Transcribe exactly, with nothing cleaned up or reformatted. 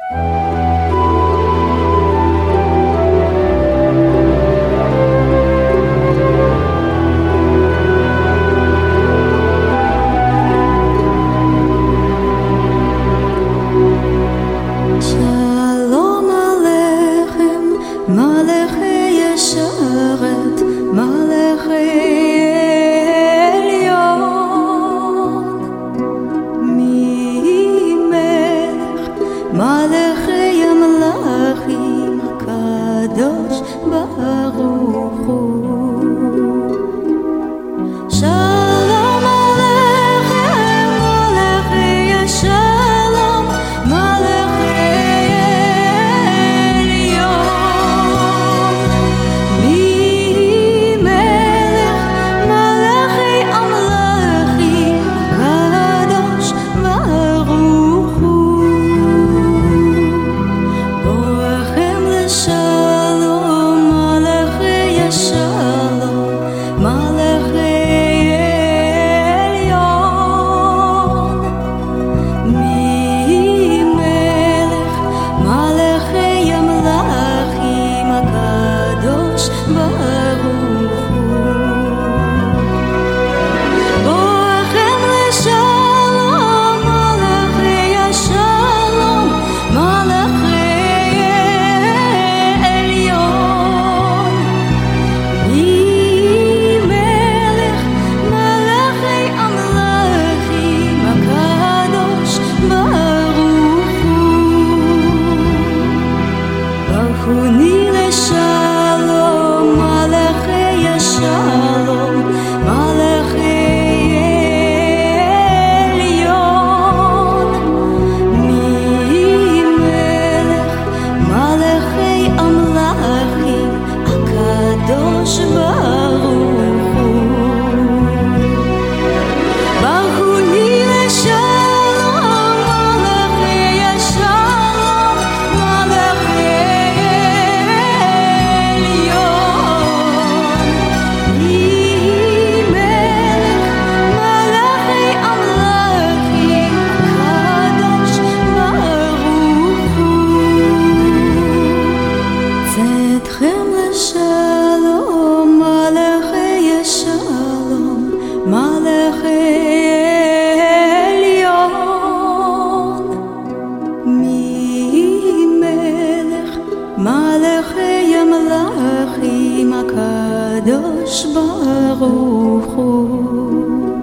מלאכי המלאכים הקדוש ברוך הוא. שלום עליכם מלאכי השלום, מלאכי עליון. מי מלך מלאכי המלאכים הקדוש ברוך הוא. בורכם לשלום מלאכי השלום, מלאכי עליון. מי מלך מלאכי המלאכים הקדוש ברוך הוא. בורכם לשלום מלאכי השלום, מלאכי עליון. מי מלך מלאכי המלאכים הקדוש ברוך הוא. ברכוני לשלום מלאכי השלום, מלאכי עליון. מי מלך מלאכי המלאכים הקדוש ברוך הוא. ברכוני לשלום מלאכי השלום, מלאכי עליון. מי מלך מלאכי המלאכים הקדוש ברוך הוא. צאתכם לשלום מלאכי השלום, מלאכי עליון. מי מלך מלאכי המלאכים הקדוש ברוך הוא.